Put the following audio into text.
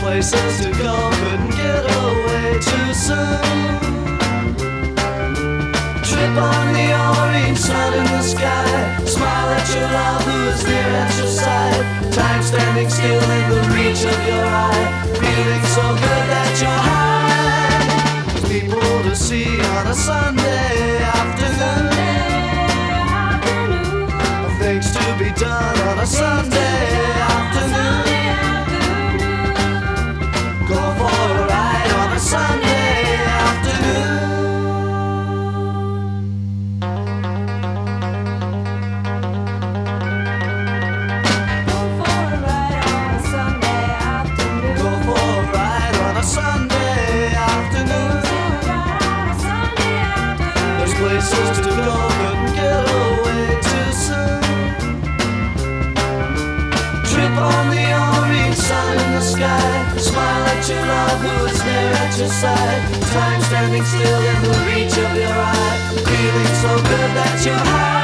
places to go, couldn't get away too soon. Trip on the orange sun in the sky. Smile at your love who is near at your side. Time standing still in the reach of your eye. Feeling so good that you're high. People to see on a Sunday afternoon. Things to be done on a Sunday afternoon. Go for a ride on a Sunday afternoon. Go for a ride on a Sunday afternoon. There's places to go, couldn't get away too soon. Trip on the orange sun in the sky. Smile at your love who is there at your side. Time standing still in the reach of your eye. Feeling so good that you're high.